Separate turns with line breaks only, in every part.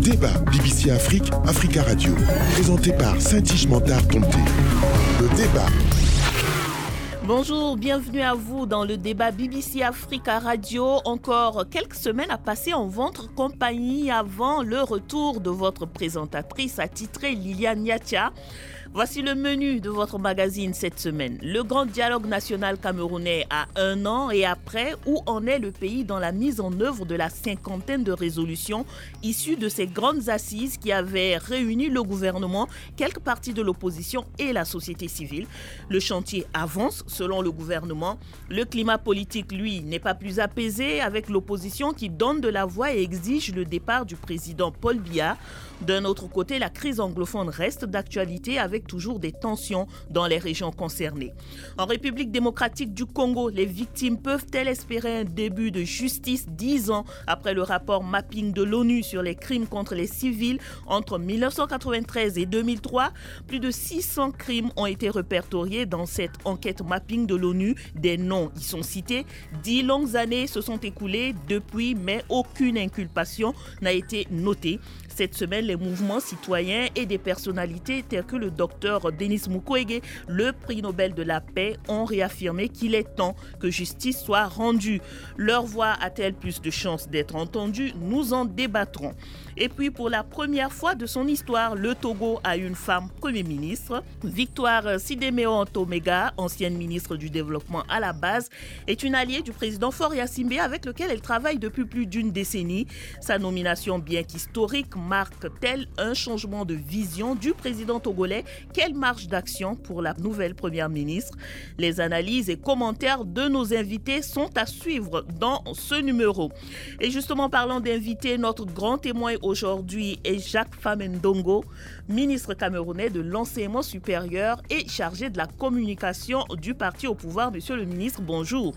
débat BBC Afrique, Africa Radio. Présenté par Saint-Tige Mentard Tomté. Le débat.
Bonjour, bienvenue à vous dans le débat BBC Africa Radio. Encore quelques semaines à passer en votre compagnie avant le retour de votre présentatrice attitrée Liliane Niatia. Voici le menu de votre magazine cette semaine. Le grand dialogue national camerounais à 1 an et après, où en est le pays dans la mise en œuvre de la cinquantaine de résolutions issues de ces grandes assises qui avaient réuni le gouvernement, quelques partis de l'opposition et la société civile. Le chantier avance selon le gouvernement. Le climat politique, lui, n'est pas plus apaisé avec l'opposition qui donne de la voix et exige le départ du président Paul Biya. D'un autre côté, la crise anglophone reste d'actualité avec toujours des tensions dans les régions concernées. En République démocratique du Congo, les victimes peuvent-elles espérer un début de justice 10 ans après le rapport mapping de l'ONU sur les crimes contre les civils entre 1993 et 2003? Plus de 600 crimes ont été répertoriés dans cette enquête mapping de l'ONU. Des noms y sont cités. 10 longues années se sont écoulées depuis, mais aucune inculpation n'a été notée. Cette semaine, les mouvements citoyens et des personnalités telles que le docteur Denis Mukwege, le prix Nobel de la paix, ont réaffirmé qu'il est temps que justice soit rendue. Leur voix a-t-elle plus de chances d'être entendue? Nous en débattrons. Et puis, pour la première fois de son histoire, le Togo a une femme Premier ministre. Victoire Sidemeo Ntomega, ancienne ministre du Développement à la base, est une alliée du président Faure Gnassingbé avec lequel elle travaille depuis plus d'une décennie. Sa nomination, bien qu'historique, marque-t-elle un changement de vision du président togolais? Quelle marge d'action pour la nouvelle première ministre? Les analyses et commentaires de nos invités sont à suivre dans ce numéro. Et justement, parlant d'invités, notre grand témoin aujourd'hui est Jacques Famendongo, ministre camerounais de l'enseignement supérieur et chargé de la communication du parti au pouvoir. Monsieur le ministre, bonjour.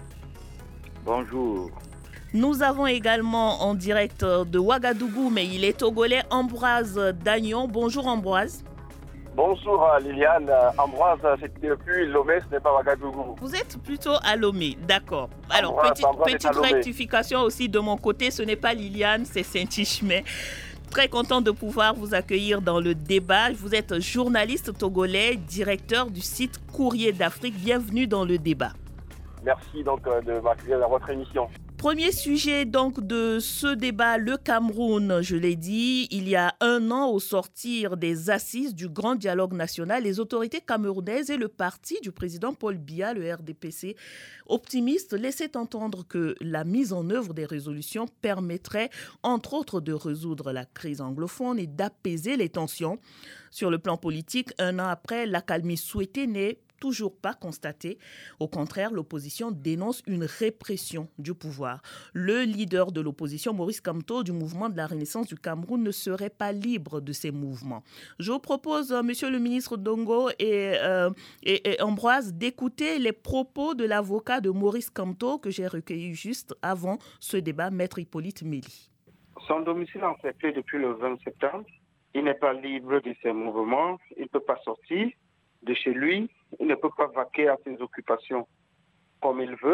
Bonjour.
Nous avons également en direct de Ouagadougou, mais il est togolais, Ambroise Dagnon. Bonjour Ambroise.
Bonjour Liliane. Ambroise, c'est depuis Lomé, ce n'est pas Ouagadougou.
Vous êtes plutôt à Lomé, d'accord. Alors,
Ambroise
petite rectification aussi de mon côté, ce n'est pas Liliane, c'est Saint-Tige. Très content de pouvoir vous accueillir dans le débat. Vous êtes journaliste togolais, directeur du site Courrier d'Afrique. Bienvenue dans le débat.
Merci donc de m'accueillir dans votre émission.
Premier sujet donc de ce débat, le Cameroun, je l'ai dit, il y a 1 an au sortir des assises du grand dialogue national, les autorités camerounaises et le parti du président Paul Biya, le RDPC, optimistes, laissaient entendre que la mise en œuvre des résolutions permettrait entre autres de résoudre la crise anglophone et d'apaiser les tensions. Sur le plan politique, 1 an après, l'accalmie souhaitée n'est toujours pas constatée. Au contraire, l'opposition dénonce une répression du pouvoir. Le leader de l'opposition, Maurice Kamto, du mouvement de la Renaissance du Cameroun, ne serait pas libre de ces mouvements. Je vous propose, monsieur le ministre Dongo et Ambroise, d'écouter les propos de l'avocat de Maurice Kamto que j'ai recueilli juste avant ce débat, Maître Hippolyte Méli.
Son domicile en fait depuis le 20 septembre. Il n'est pas libre de ses mouvements. Il ne peut pas sortir de chez lui. Il ne peut pas vaquer à ses occupations comme il veut.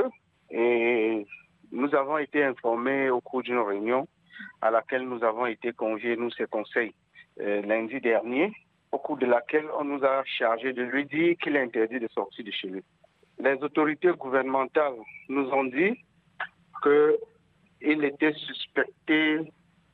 Et nous avons été informés au cours d'une réunion à laquelle nous avons été conviés, nous, ses conseils, lundi dernier, au cours de laquelle on nous a chargé de lui dire qu'il est interdit de sortir de chez lui. Les autorités gouvernementales nous ont dit qu'il était suspecté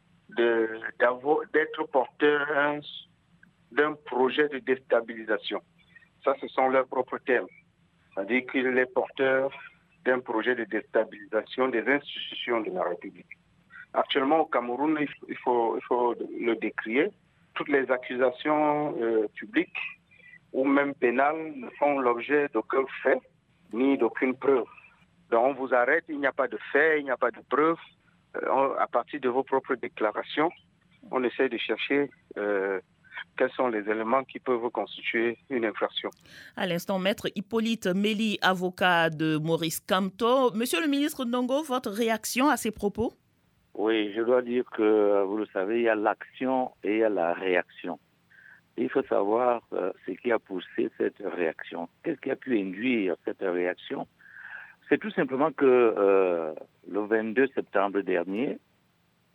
d'être porteur d'un projet de déstabilisation. Ça, ce sont leurs propres termes. C'est-à-dire qu'il est porteur d'un projet de déstabilisation des institutions de la République. Actuellement, au Cameroun, il faut le décrier. Toutes les accusations publiques ou même pénales ne font l'objet d'aucun fait ni d'aucune preuve. Donc, on vous arrête, il n'y a pas de fait, il n'y a pas de preuve. À partir de vos propres déclarations, on essaie de chercher quels sont les éléments qui peuvent constituer une infraction.
À l'instant, Maître Hippolyte Méli, avocat de Maurice Kamto. Monsieur le ministre Ndongo, votre réaction à ces propos?
Oui, je dois dire que, vous le savez, il y a l'action et il y a la réaction. Il faut savoir ce qui a poussé cette réaction. Qu'est-ce qui a pu induire cette réaction? C'est tout simplement que le 22 septembre dernier,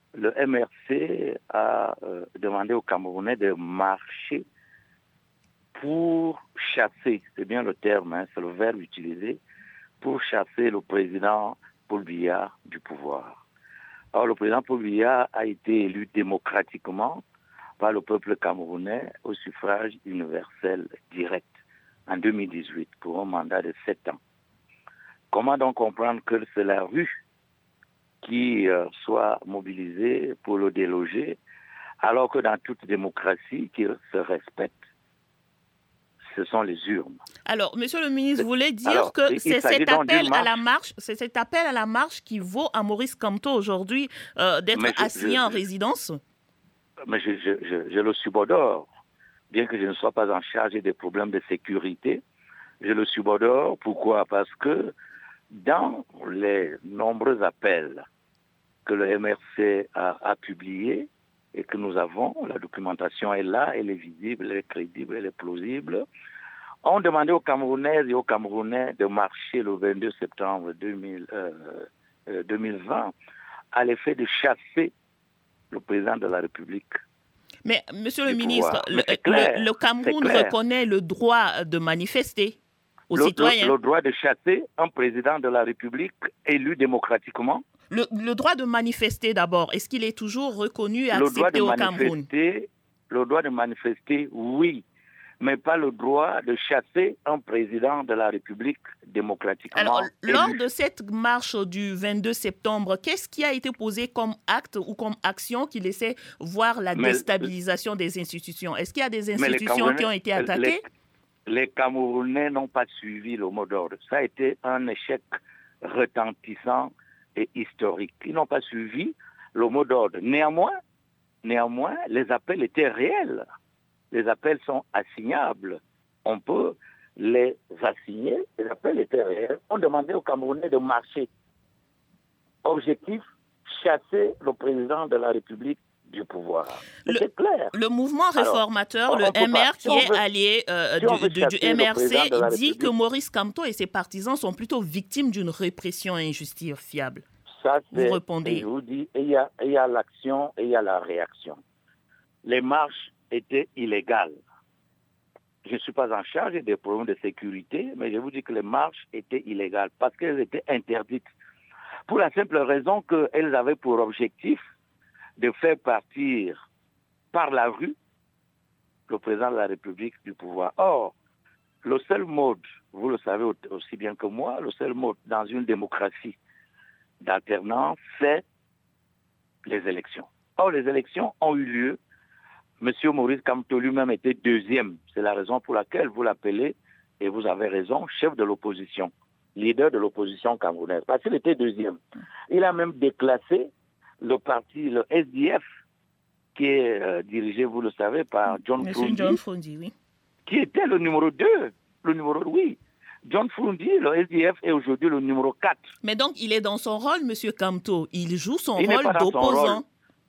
le MRC a demandé aux Camerounais de marcher pour chasser, c'est bien le terme, c'est le verbe utilisé, pour chasser le président Paul Biya du pouvoir. Alors le président Paul Biya a été élu démocratiquement par le peuple camerounais au suffrage universel direct en 2018 pour un mandat de 7 ans. Comment donc comprendre que c'est la rue qui soit mobilisée pour le déloger, alors que dans toute démocratie qui se respecte, ce sont les urnes.
Alors, monsieur le ministre, vous voulez dire que c'est cet appel à la marche qui vaut à Maurice Kamto aujourd'hui d'être assigné en résidence?
Mais je le subodore. Bien que je ne sois pas en charge des problèmes de sécurité, je le subodore. Pourquoi? Parce que dans les nombreux appels que le MRC a publiés et que nous avons, la documentation est là, elle est visible, elle est crédible, elle est plausible. On demandait aux Camerounaises et aux Camerounais de marcher le 22 septembre 2020 à l'effet de chasser le président de la République.
Mais, monsieur le ministre, le Cameroun reconnaît le droit de manifester aux citoyens.
Le droit de chasser un président de la République élu démocratiquement.
Le droit de manifester d'abord, est-ce qu'il est toujours reconnu et accepté au Cameroun?
Le droit de manifester, oui, mais pas le droit de chasser un président de la République démocratiquement
Alors,
élu.
Lors de cette marche du 22 septembre, qu'est-ce qui a été posé comme acte ou comme action qui laissait voir la déstabilisation des institutions? Est-ce qu'il y a des institutions qui ont été attaquées?
Les Camerounais n'ont pas suivi le mot d'ordre. Ça a été un échec retentissant et historique. Ils n'ont pas suivi le mot d'ordre. Néanmoins, les appels étaient réels. Les appels sont assignables. On peut les assigner. Les appels étaient réels. On demandait aux Camerounais de marcher. Objectif, chasser le président de la République du pouvoir. C'est clair.
Le mouvement réformateur, le MR, qui est allié du MRC, dit que Maurice Kamto et ses partisans sont plutôt victimes d'une répression injustifiable.
Ça,
vous répondez.
Je vous dis, il y a l'action et il y a la réaction. Les marches étaient illégales. Je ne suis pas en charge des problèmes de sécurité, mais je vous dis que les marches étaient illégales parce qu'elles étaient interdites. Pour la simple raison qu'elles avaient pour objectif de faire partir par la rue le président de la République du pouvoir. Or, le seul mode, vous le savez aussi bien que moi, le seul mode dans une démocratie d'alternance, c'est les élections. Or, les élections ont eu lieu. Monsieur Maurice Kamto lui-même était deuxième. C'est la raison pour laquelle vous l'appelez, et vous avez raison, chef de l'opposition, leader de l'opposition camerounaise, parce qu'il était deuxième. Il a même déclassé le parti, le SDF, qui est dirigé, vous le savez, par John
Froundi, oui.
Qui était le numéro 2, oui. John Froundi, le SDF, est aujourd'hui le numéro 4.
Mais donc, il est dans son rôle, M. Kamto. Il joue son rôle d'opposant.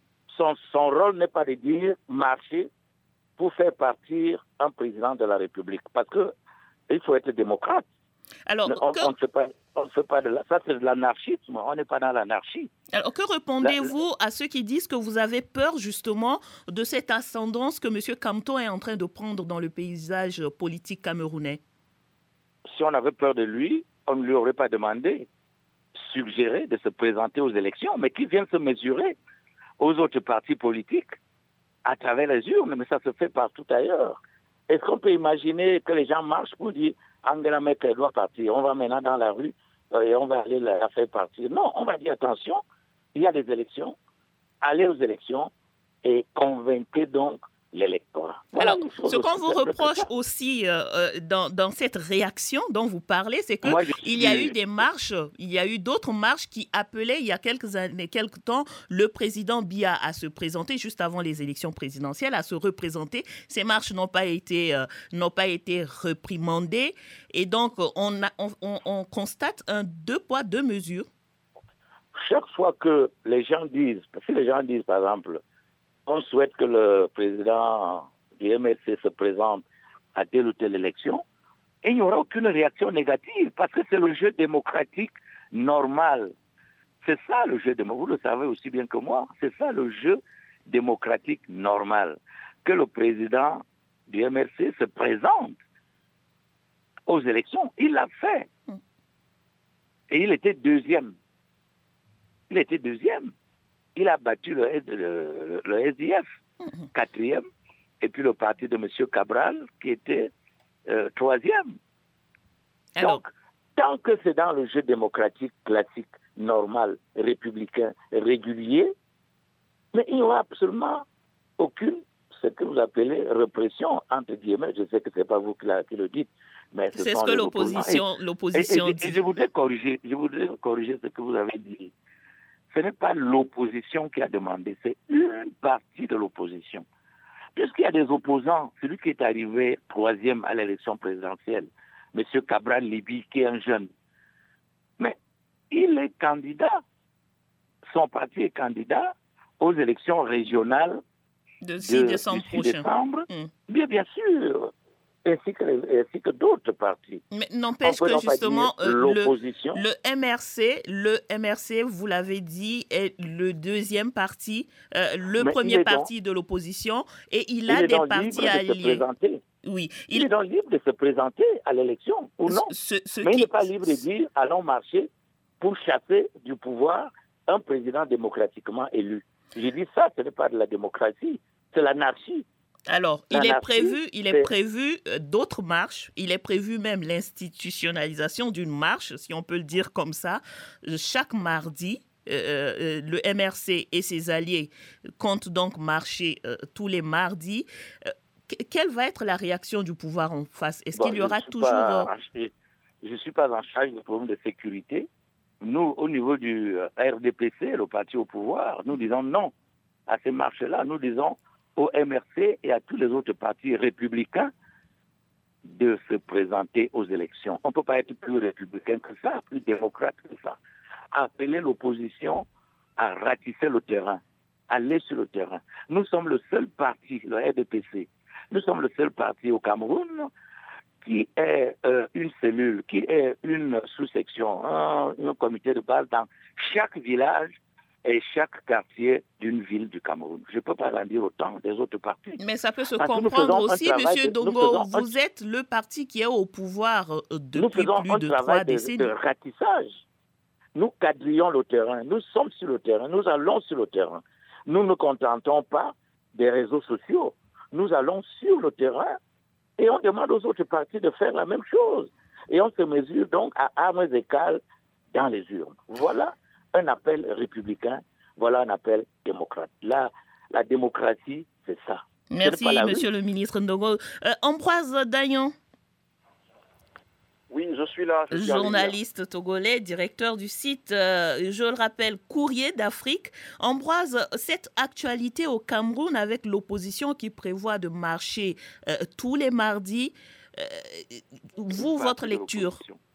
Son rôle n'est pas de dire marcher pour faire partir un président de la République. Parce qu'il faut être démocrate.
Alors,
on ne fait pas de ça, c'est de l'anarchisme. On n'est pas dans l'anarchie.
Alors, que répondez-vous à ceux qui disent que vous avez peur, justement, de cette ascendance que M. Kamto est en train de prendre dans le paysage politique camerounais?
Si on avait peur de lui, on ne lui aurait pas demandé, suggéré de se présenter aux élections, mais qu'il vienne se mesurer aux autres partis politiques à travers les urnes, mais ça se fait partout ailleurs. Est-ce qu'on peut imaginer que les gens marchent pour dire Angela Merkel doit partir, on va maintenant dans la rue et on va aller la faire partir? Non, on va dire attention, il y a des élections, allez aux élections et convaincez donc l'électorat.
Voilà. Alors, ce qu'on vous reproche aussi dans cette réaction dont vous parlez, c'est qu'il y a eu des marches, il y a eu d'autres marches qui appelaient il y a quelques temps le président Biya à se présenter juste avant les élections présidentielles, à se représenter. Ces marches n'ont pas été réprimandées et donc on constate un 2 poids 2 mesures.
Chaque fois que les gens disent, si les gens disent par exemple, on souhaite que le président du MRC se présente à telle ou telle élection, et il n'y aura aucune réaction négative, parce que c'est le jeu démocratique normal. C'est ça le jeu démocratique. Vous le savez aussi bien que moi. C'est ça le jeu démocratique normal. Que le président du MRC se présente aux élections. Il l'a fait. Et il était deuxième. Il a battu le SDF, quatrième, et puis le parti de M. Cabral, qui était troisième. Donc, tant que c'est dans le jeu démocratique classique, normal, républicain, régulier, mais il n'y aura absolument aucune, ce que vous appelez répression, entre guillemets. Je sais que ce n'est pas vous qui le dites, mais
c'est ce que l'opposition dit.
Et je voudrais corriger ce que vous avez dit. Ce n'est pas l'opposition qui a demandé, c'est une partie de l'opposition. Puisqu'il y a des opposants, celui qui est arrivé troisième à l'élection présidentielle, M. Cabral Libi, qui est un jeune, mais il est candidat, son parti est candidat aux élections régionales
de 6 décembre prochain.
Bien sûr, ainsi que d'autres partis.
Mais n'empêche que justement, le MRC, vous l'avez dit, est le deuxième parti, premier parti de l'opposition, et il a des partis alliés. Oui,
il est donc libre de se présenter à l'élection ou non. Mais il n'est pas libre de dire allons marcher pour chasser du pouvoir un président démocratiquement élu. J'ai dit ça, ce n'est pas de la démocratie, c'est l'anarchie.
Alors, il est prévu d'autres marches. Il est prévu même l'institutionnalisation d'une marche, si on peut le dire comme ça, chaque mardi. Le MRC et ses alliés comptent donc marcher tous les mardis. Quelle va être la réaction du pouvoir en face? Est-ce qu'il y aura toujours...
Je ne suis pas en charge du problème de sécurité. Nous, au niveau du RDPC, le parti au pouvoir, nous disons non à ces marches-là. Nous disons au MRC et à tous les autres partis républicains de se présenter aux élections. On ne peut pas être plus républicain que ça, plus démocrate que ça. Appeler l'opposition à ratisser le terrain, aller sur le terrain. Nous sommes le seul parti, le RDPC, nous sommes le seul parti au Cameroun qui est une cellule, qui est une sous-section, un comité de base dans chaque village et chaque quartier d'une ville du Cameroun. Je ne peux pas en dire autant des autres partis.
Mais ça peut se comprendre aussi, M. Dongo. Vous êtes le parti qui est au pouvoir depuis plus de 3 décennies.
De ratissage. Nous quadrillons le terrain. Nous sommes sur le terrain. Nous allons sur le terrain. Nous ne contentons pas des réseaux sociaux. Nous allons sur le terrain et on demande aux autres partis de faire la même chose. Et on se mesure donc à armes égales dans les urnes. Voilà un appel républicain, voilà un appel démocrate. La démocratie, c'est ça.
Merci, monsieur le ministre Ndongo. Ambroise Dayan.
Oui, je suis là.
Journaliste togolais, directeur du site, je le rappelle, Courrier d'Afrique. Ambroise, cette actualité au Cameroun avec l'opposition qui prévoit de marcher tous les mardis, votre lecture?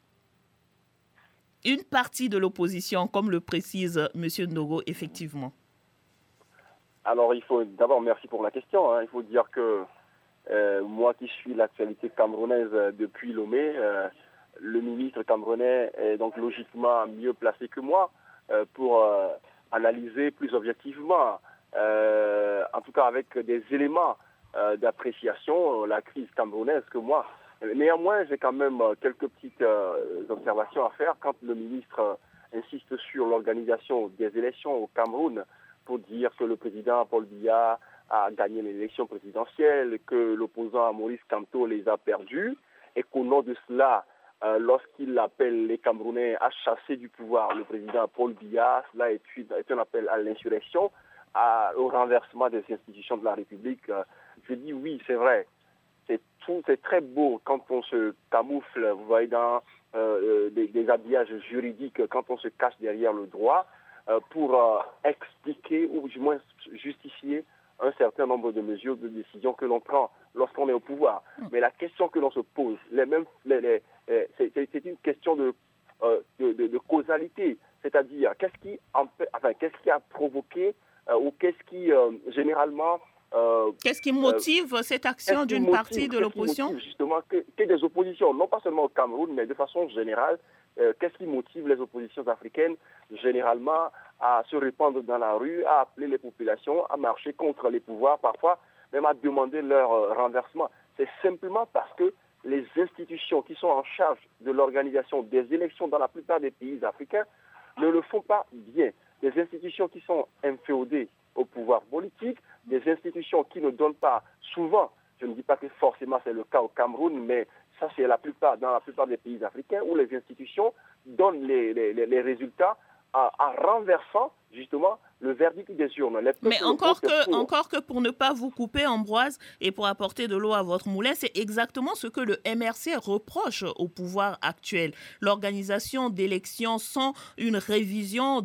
Une partie de l'opposition, comme le précise M. Ndongo, effectivement.
Alors, il faut d'abord, merci pour la question. Il faut dire que moi qui suis l'actualité camerounaise depuis Lomé, le ministre camerounais est donc logiquement mieux placé que moi pour analyser plus objectivement, en tout cas avec des éléments d'appréciation, la crise camerounaise que moi. Néanmoins, j'ai quand même quelques petites observations à faire quand le ministre insiste sur l'organisation des élections au Cameroun pour dire que le président Paul Biya a gagné l'élection présidentielle, que l'opposant Maurice Kamto les a perdues et qu'au nom de cela, lorsqu'il appelle les Camerounais à chasser du pouvoir le président Paul Biya, cela est un appel à l'insurrection, au renversement des institutions de la République. Je dis oui, c'est vrai. C'est très beau quand on se camoufle, vous voyez, dans des habillages juridiques, quand on se cache derrière le droit pour expliquer ou du moins justifier un certain nombre de mesures, de décisions que l'on prend lorsqu'on est au pouvoir. Mais la question que l'on se pose, c'est une question de causalité, c'est-à-dire qu'est-ce qui a provoqué ou qu'est-ce qui généralement...
qu'est-ce qui motive cette action d'une partie de l'opposition?
Justement, que des oppositions, non pas seulement au Cameroun, mais de façon générale, qu'est-ce qui motive les oppositions africaines généralement à se répandre dans la rue, à appeler les populations, à marcher contre les pouvoirs, parfois même à demander leur renversement? C'est simplement parce que les institutions qui sont en charge de l'organisation des élections dans la plupart des pays africains ne le font pas bien. Des institutions qui sont inféodées au pouvoir politique, des institutions qui ne donnent pas souvent, je ne dis pas que forcément c'est le cas au Cameroun, mais ça c'est dans la plupart des pays africains où les institutions donnent les résultats en renversant justement le verdict des urnes.
Mais encore que pour ne pas vous couper, Ambroise, et pour apporter de l'eau à votre moulin, c'est exactement ce que le MRC reproche au pouvoir actuel. L'organisation d'élections sans une révision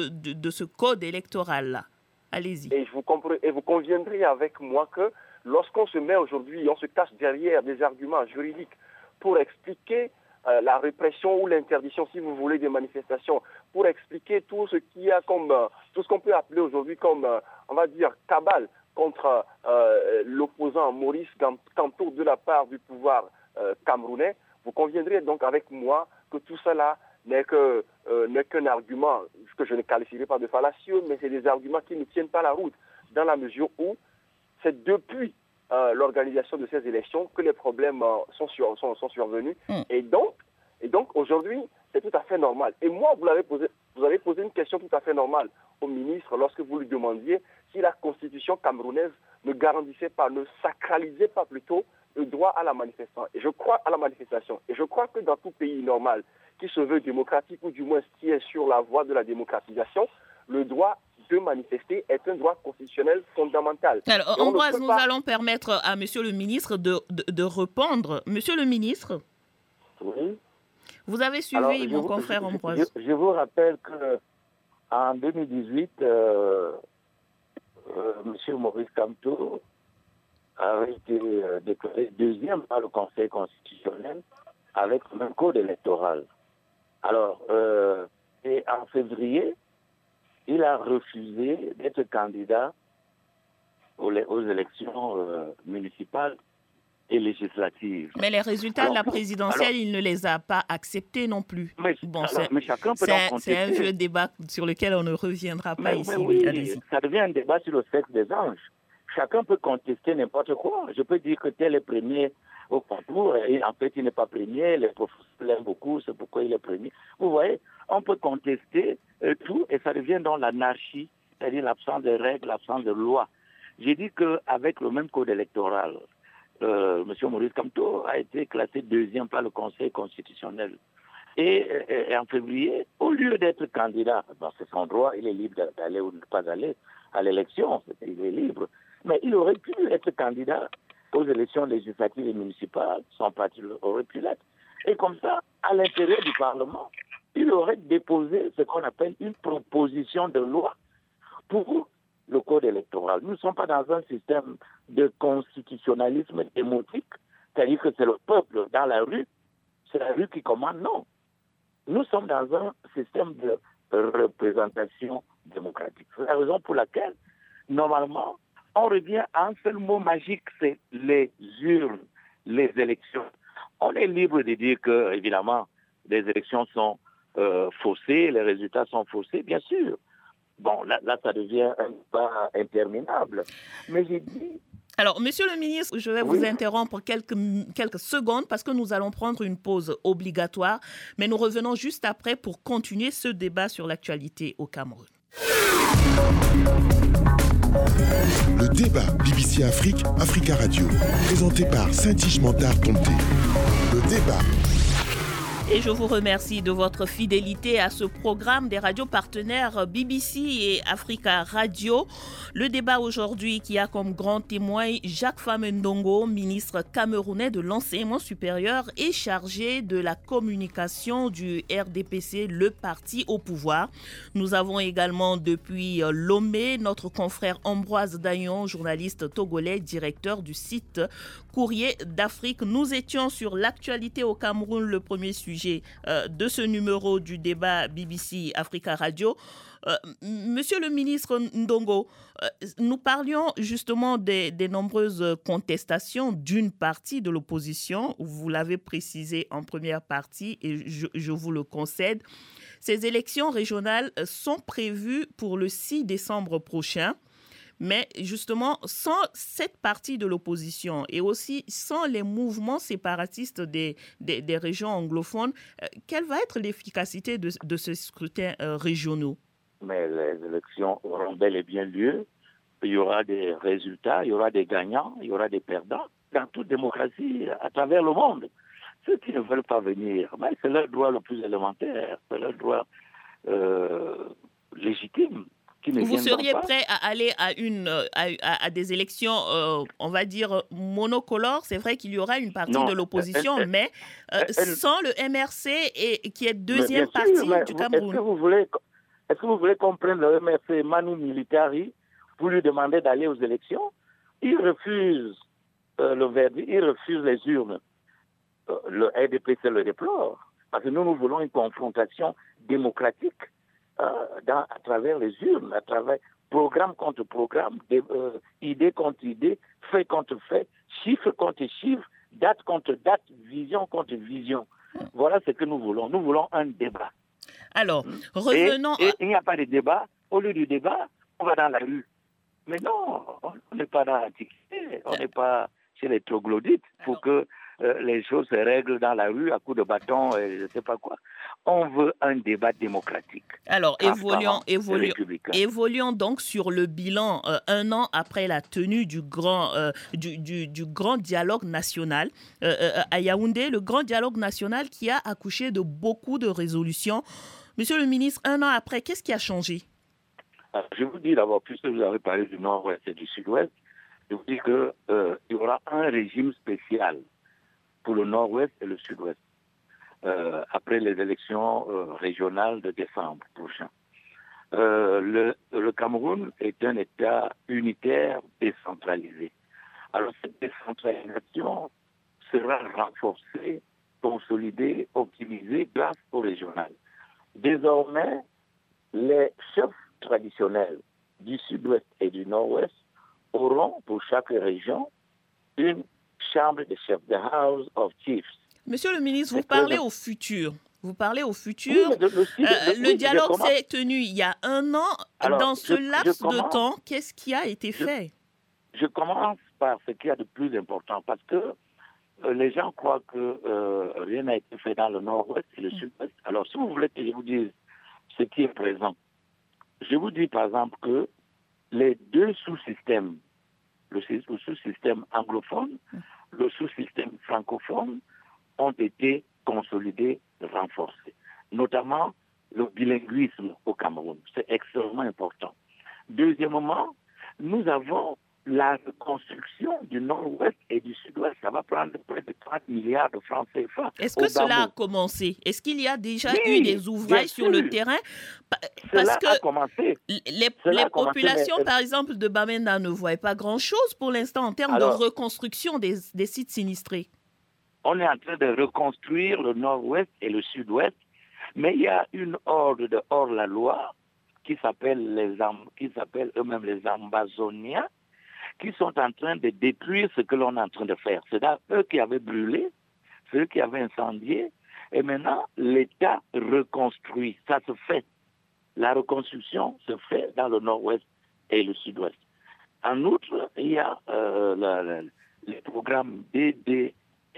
de ce code électoral-là. Allez-y.
Et vous conviendrez avec moi que lorsqu'on se met aujourd'hui, on se cache derrière des arguments juridiques pour expliquer la répression ou l'interdiction, si vous voulez, des manifestations, pour expliquer tout ce qu'il y a comme, tout ce qu'on peut appeler aujourd'hui comme, on va dire, cabale contre l'opposant Maurice Kamto de la part du pouvoir camerounais. Vous conviendrez donc avec moi que tout cela n'est qu'un argument que je ne qualifierai pas de fallacieux, mais c'est des arguments qui ne tiennent pas la route, dans la mesure où c'est depuis l'organisation de ces élections que les problèmes sont survenus. Et donc aujourd'hui, c'est tout à fait normal. Et moi, vous avez posé une question tout à fait normale au ministre lorsque vous lui demandiez si la constitution camerounaise ne garantissait pas, ne sacralisait pas plutôt le droit à la manifestation. Et je crois à la manifestation. Et je crois que dans tout pays normal qui se veut démocratique ou du moins qui est sur la voie de la démocratisation, le droit de manifester est un droit constitutionnel fondamental.
Alors, Ambroise, nous allons permettre à Monsieur le ministre de répondre. Monsieur le ministre,
oui.
Vous avez suivi mon confrère Ambroise.
Je vous rappelle qu'en 2018, Monsieur Maurice Kamto avait été déclaré deuxième par le Conseil constitutionnel avec le même code électoral. Alors, et en février, il a refusé d'être candidat aux élections municipales et législatives.
Mais les résultats de la présidentielle, il ne les a pas acceptés non plus.
Mais chacun peut donc contester.
C'est un vieux débat sur lequel on ne reviendra pas ici.
Oui, ça devient un débat sur le sexe des anges. Chacun peut contester n'importe quoi. Je peux dire que tel est premier au concours et en fait il n'est pas premier, les professeurs l'aiment beaucoup, c'est pourquoi il est premier. Vous voyez, on peut contester tout et ça devient dans l'anarchie, c'est-à-dire l'absence de règles, l'absence de loi. J'ai dit qu'avec le même code électoral, M. Maurice Kamto a été classé deuxième par le Conseil constitutionnel. Et en février, au lieu d'être candidat, c'est son droit, il est libre d'aller ou de ne pas aller à l'élection, il est libre. Mais il aurait pu être candidat aux élections législatives et municipales, son parti aurait pu l'être. Et comme ça, à l'intérieur du Parlement, il aurait déposé ce qu'on appelle une proposition de loi pour le code électoral. Nous ne sommes pas dans un système de constitutionnalisme démocratique, c'est-à-dire que c'est le peuple dans la rue, c'est la rue qui commande, non. Nous sommes dans un système de représentation démocratique. C'est la raison pour laquelle, normalement, on revient à un seul mot magique, c'est les urnes, les élections. On est libre de dire que, évidemment, les élections sont faussées, les résultats sont faussés, bien sûr. Bon, là ça devient un pas interminable. Mais j'ai dit...
Alors, Monsieur le ministre, je vais vous interrompre quelques secondes parce que nous allons prendre une pause obligatoire, mais nous revenons juste après pour continuer ce débat sur l'actualité au Cameroun.
Le débat BBC Afrique, Africa Radio, présenté par Saint-Tige Mentard Tomté. Le débat.
Et je vous remercie de votre fidélité à ce programme des radios partenaires BBC et Africa Radio. Le débat aujourd'hui qui a comme grand témoin Jacques Famendongo, ministre camerounais de l'enseignement supérieur et chargé de la communication du RDPC, le parti au pouvoir. Nous avons également depuis Lomé notre confrère Ambroise Dayon, journaliste togolais, directeur du site Courrier d'Afrique. Nous étions sur l'actualité au Cameroun, le premier sujet de ce numéro du débat BBC Africa Radio. Monsieur le ministre Ndongo, nous parlions justement des nombreuses contestations d'une partie de l'opposition. Vous l'avez précisé en première partie et je vous le concède. Ces élections régionales sont prévues pour le 6 décembre prochain. Mais justement, sans cette partie de l'opposition et aussi sans les mouvements séparatistes des régions anglophones, quelle va être l'efficacité de ces scrutins régionaux?
Mais les élections auront bel et bien lieu. Il y aura des résultats, il y aura des gagnants, il y aura des perdants. Dans toute démocratie à travers le monde. Ceux qui ne veulent pas venir, mais c'est leur droit le plus élémentaire, c'est leur droit légitime.
Vous seriez prêt à aller à des élections, on va dire, monocolores? C'est vrai qu'il y aura une partie de l'opposition, mais sans le MRC et qui est deuxième partie du Cameroun.
Est-ce que vous voulez comprendre le MRC Manu Militari pour lui demander d'aller aux élections? Il refuse le verdict, il refuse les urnes. Le RDPC le déplore, parce que nous voulons une confrontation démocratique à travers les urnes, à travers programme contre programme, idée contre idée, fait contre fait, chiffre contre chiffre, date contre date, vision contre vision. Voilà ce que nous voulons. Nous voulons un débat.
Alors, revenons...
Et il n'y a pas de débat. Au lieu du débat, on va dans la rue. Mais non, on n'est pas dans l'Antiquité, on n'est pas chez les troglodytes pour que les choses se règlent dans la rue à coups de bâton et je ne sais pas quoi. On veut un débat démocratique.
Alors, évoluons donc sur le bilan un an après la tenue du grand dialogue national à Yaoundé, le grand dialogue national qui a accouché de beaucoup de résolutions. Monsieur le ministre, un an après, qu'est-ce qui a changé?
Je vous dis d'abord, puisque vous avez parlé du Nord-Ouest et du Sud-Ouest, je vous dis qu'il y aura un régime spécial pour le Nord-Ouest et le Sud-Ouest, après les élections régionales de décembre prochain. Le Cameroun est un État unitaire décentralisé. Alors cette décentralisation sera renforcée, consolidée, optimisée grâce au régional. Désormais, les chefs traditionnels du Sud-Ouest et du Nord-Ouest auront pour chaque région une chambre de chefs, the House of Chiefs.
Monsieur le ministre, vous parlez au futur. Vous parlez au futur. Oui, le dialogue s'est tenu il y a un an. Alors, dans ce laps de temps, qu'est-ce qui a été fait?
Je commence par ce qu'il y a de plus important, parce que les gens croient que rien n'a été fait dans le Nord-Ouest et le Sud-Ouest. Alors, si vous voulez que je vous dise ce qui est présent, je vous dis par exemple que les deux sous-systèmes, le sous-système anglophone, le sous-système francophone, ont été consolidés, renforcés. Notamment le bilinguisme au Cameroun. C'est extrêmement important. Deuxièmement, nous avons la reconstruction du Nord-Ouest et du Sud-Ouest. Ça va prendre près de 30 milliards de francs CFA.
Est-ce que cela a commencé? Est-ce qu'il y a déjà eu des ouvrages sur le terrain?
Parce que a commencé.
Les populations, par exemple, de Bamenda ne voient pas grand-chose pour l'instant en termes de reconstruction des sites sinistrés.
On est en train de reconstruire le Nord-Ouest et le Sud-Ouest, mais il y a une horde de hors-la-loi qui s'appelle eux-mêmes les Ambazoniens, qui sont en train de détruire ce que l'on est en train de faire. C'est eux qui avaient brûlé, ceux qui avaient incendié, et maintenant l'État reconstruit. Ça se fait. La reconstruction se fait dans le Nord-Ouest et le Sud-Ouest. En outre, il y a les programmes DDR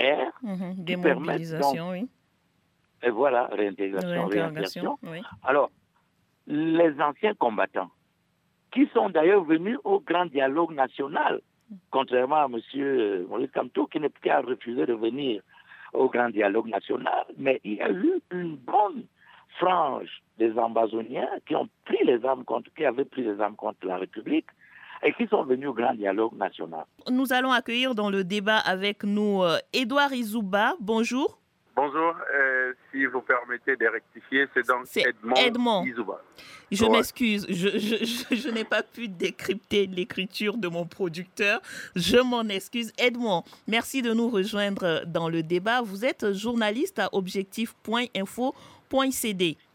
qui permettent donc,
oui.
Et voilà, réintégration.
Oui.
Alors, les anciens combattants, qui sont d'ailleurs venus au grand dialogue national, contrairement à M. Maurice Kamto, qui a refusé de venir au grand dialogue national, mais il y a eu une bonne frange des Ambazoniens qui avaient pris les armes contre la République et qui sont venus au grand dialogue national.
Nous allons accueillir dans le débat avec nous Edouard Izouba. Bonjour.
Bonjour, si vous permettez de rectifier, c'est donc Edmond Izouba.
Je m'excuse, je n'ai pas pu décrypter l'écriture de mon producteur. Je m'en excuse. Edmond, merci de nous rejoindre dans le débat. Vous êtes journaliste à objectif.info.cd.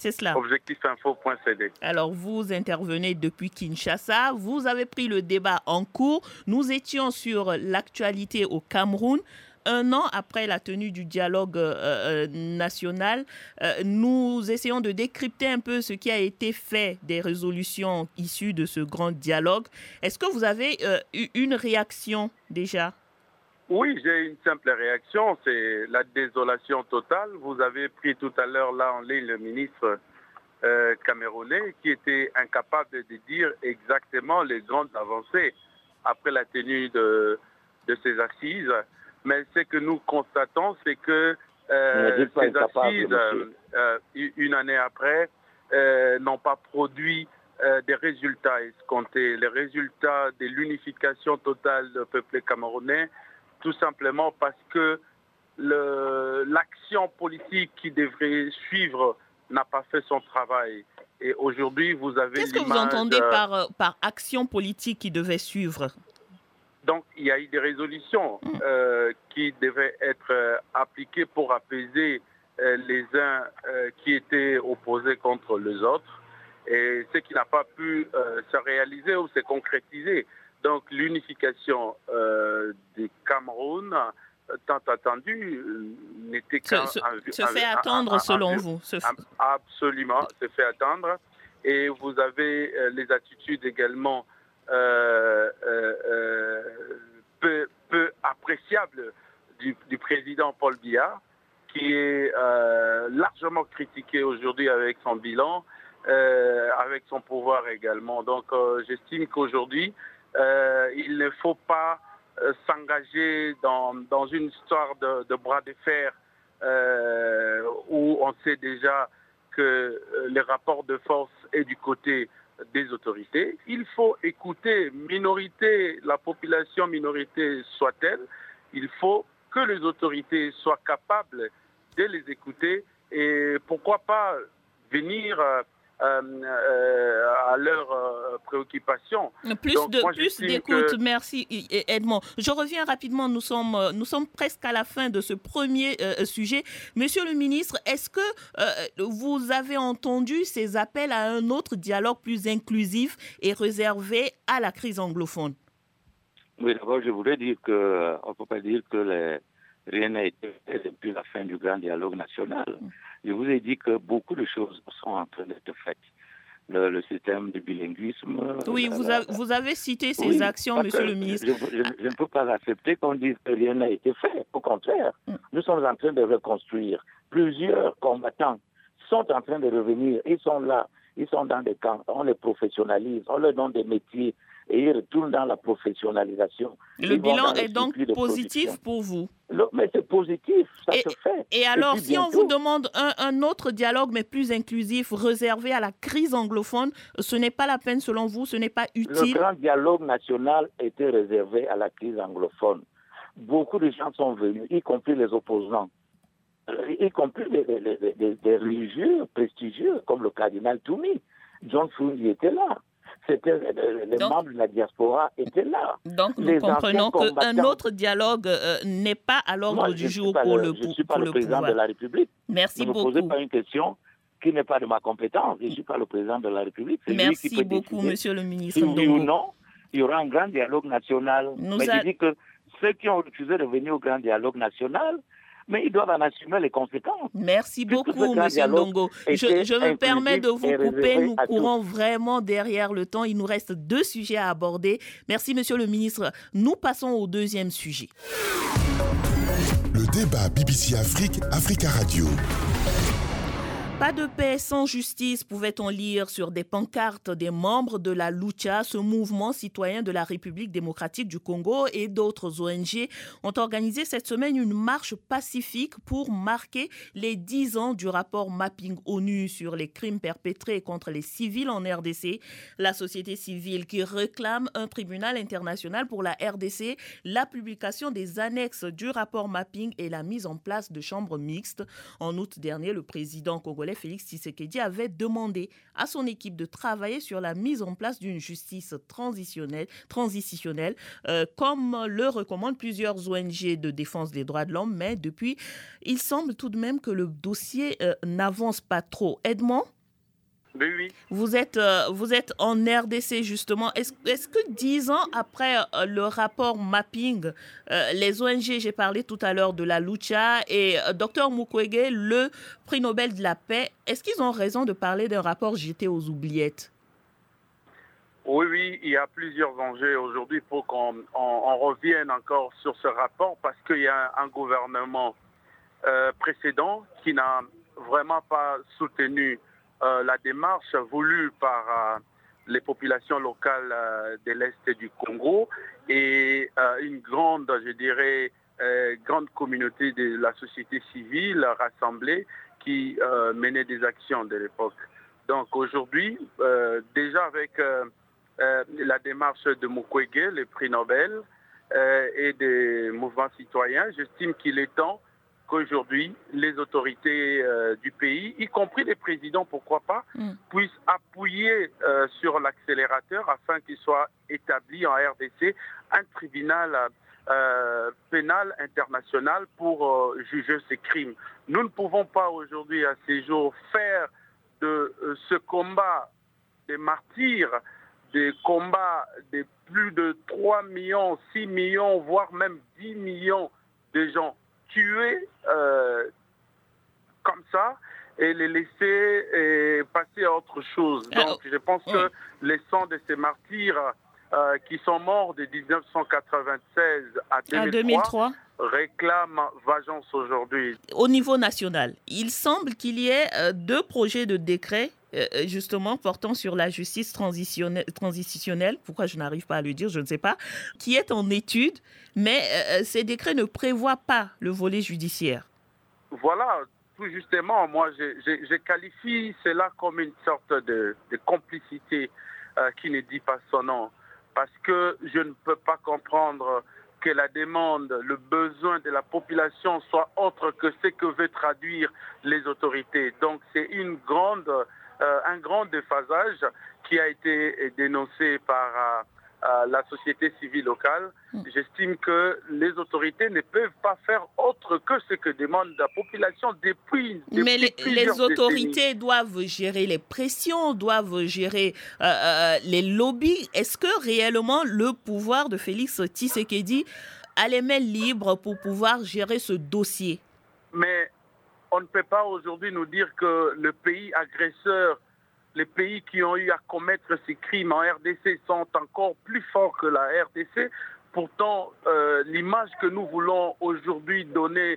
C'est cela.
Objectifinfo.cd.
Alors, vous intervenez depuis Kinshasa. Vous avez pris le débat en cours. Nous étions sur l'actualité au Cameroun. 1 an après la tenue du dialogue national, nous essayons de décrypter un peu ce qui a été fait des résolutions issues de ce grand dialogue. Est-ce que vous avez eu une réaction déjà ?
Oui, j'ai une simple réaction, c'est la désolation totale. Vous avez pris tout à l'heure là en ligne le ministre camerounais qui était incapable de dire exactement les grandes avancées après la tenue de ces assises. Mais ce que nous constatons, c'est que ces assises, une année après, n'ont pas produit des résultats escomptés. Les résultats de l'unification totale du peuple camerounais, tout simplement parce que l'action politique qui devrait suivre n'a pas fait son travail. Et aujourd'hui, vous avez
Qu'est-ce que vous entendez par action politique qui devait suivre ?
Donc, il y a eu des résolutions qui devaient être appliquées pour apaiser les uns qui étaient opposés contre les autres, et ce qui n'a pas pu se réaliser ou se concrétiser. Donc, l'unification du Cameroun, tant attendue, n'était qu'un...
Se fait attendre selon vous.
Absolument, se fait attendre. Et vous avez les attitudes également peu appréciable du président Paul Biya, qui est largement critiqué aujourd'hui avec son bilan, avec son pouvoir également. Donc j'estime qu'aujourd'hui, il ne faut pas s'engager dans une histoire de bras de fer où on sait déjà que les rapports de force est du côté des autorités. Il faut écouter minorité, la population minorité soit-elle, il faut que les autorités soient capables de les écouter et pourquoi pas venir à leurs préoccupations.
Plus d'écoute, merci Edmond. Je reviens rapidement, nous sommes presque à la fin de ce premier sujet. Monsieur le ministre, est-ce que vous avez entendu ces appels à un autre dialogue plus inclusif et réservé à la crise anglophone?
Oui, d'abord, je voulais dire qu'on ne peut pas dire que rien n'a été fait depuis la fin du grand dialogue national. Je vous ai dit que beaucoup de choses sont en train d'être faites. Le système de bilinguisme...
Oui, vous avez cité ces actions, monsieur le ministre.
Je ne peux pas accepter qu'on dise que rien n'a été fait. Au contraire, nous sommes en train de reconstruire. Plusieurs combattants sont en train de revenir. Ils sont là, ils sont dans des camps. On les professionnalise, on leur donne des métiers et ils retournent dans la professionnalisation.
Le bilan est donc positif pour vous?
Mais c'est positif, ça se fait.
Et alors, si on vous demande un autre dialogue, mais plus inclusif, réservé à la crise anglophone, ce n'est pas la peine selon vous, ce n'est pas utile?
Le grand dialogue national était réservé à la crise anglophone. Beaucoup de gens sont venus, y compris les opposants, y compris des religieux prestigieux, comme le cardinal Toumi. John Fundi était là. Les membres de la diaspora étaient là.
Donc, nous comprenons qu'un autre dialogue n'est pas à l'ordre du jour pour le pouvoir.
Je ne suis pas le président de la République.
Merci beaucoup.
Ne me posez pas une question qui n'est pas de ma compétence. Je ne suis pas le président de la République.
Merci beaucoup, monsieur le ministre.
Si oui ou non, il y aura un grand dialogue national. Mais je dis que ceux qui ont refusé de venir au grand dialogue national, mais ils doivent en assumer les conséquences.
Merci beaucoup, monsieur Ndongo. Je me permets de vous couper. Nous courons vraiment derrière le temps. Il nous reste 2 sujets à aborder. Merci, monsieur le ministre. Nous passons au 2e sujet.
Le débat BBC Afrique, Africa Radio.
Pas de paix sans justice, pouvait-on lire sur des pancartes des membres de la Lucha, ce mouvement citoyen de la République démocratique du Congo, et d'autres ONG ont organisé cette semaine une marche pacifique pour marquer les 10 ans du rapport Mapping ONU sur les crimes perpétrés contre les civils en RDC. La société civile qui réclame un tribunal international pour la RDC, la publication des annexes du rapport Mapping et la mise en place de chambres mixtes. En août dernier, le président congolais congolais Félix Tshisekedi avait demandé à son équipe de travailler sur la mise en place d'une justice transitionnelle, comme le recommandent plusieurs ONG de défense des droits de l'homme. Mais depuis, il semble tout de même que le dossier n'avance pas trop. Edmond ?
Oui.
Vous êtes en RDC justement. Est-ce que 10 ans après le rapport Mapping, les ONG, j'ai parlé tout à l'heure de la Lucha et Dr Mukwege, le prix Nobel de la paix, est-ce qu'ils ont raison de parler d'un rapport jeté aux oubliettes?
Oui, il y a plusieurs enjeux aujourd'hui pour qu'on revienne encore sur ce rapport parce qu'il y a un gouvernement précédent qui n'a vraiment pas soutenu la démarche voulue par les populations locales de l'Est du Congo et une grande, grande communauté de la société civile rassemblée qui menait des actions de l'époque. Donc aujourd'hui, déjà avec la démarche de Mukwege, le prix Nobel, et des mouvements citoyens, j'estime qu'il est temps qu'aujourd'hui, les autorités du pays, y compris les présidents, pourquoi pas, puissent appuyer sur l'accélérateur afin qu'il soit établi en RDC un tribunal pénal international pour juger ces crimes. Nous ne pouvons pas aujourd'hui, à ces jours, faire de ce combat des martyrs, des combats de plus de 3 millions, 6 millions, voire même 10 millions de gens tués comme ça et les laisser passer à autre chose. Donc je pense que les sangs de ces martyrs qui sont morts de 1996 à 2003 réclament vengeance aujourd'hui.
Au niveau national, il semble qu'il y ait 2 projets de décret justement portant sur la justice transitionnelle, pourquoi je n'arrive pas à le dire, je ne sais pas, qui est en étude, mais ces décrets ne prévoient pas le volet judiciaire.
Voilà, tout justement, moi je qualifie cela comme une sorte de complicité qui ne dit pas son nom, parce que je ne peux pas comprendre que la demande, le besoin de la population soit autre que ce que veut traduire les autorités. Donc c'est un grand déphasage qui a été dénoncé par la société civile locale. J'estime que les autorités ne peuvent pas faire autre que ce que demande la population depuis
Mais les autorités
décennies.
Doivent gérer les pressions, doivent gérer les lobbies. Est-ce que réellement le pouvoir de Félix Tshisekedi a les mains libres pour pouvoir gérer ce dossier?
Mais on ne peut pas aujourd'hui nous dire que le pays agresseur, les pays qui ont eu à commettre ces crimes en RDC sont encore plus forts que la RDC. Pourtant, l'image que nous voulons aujourd'hui donner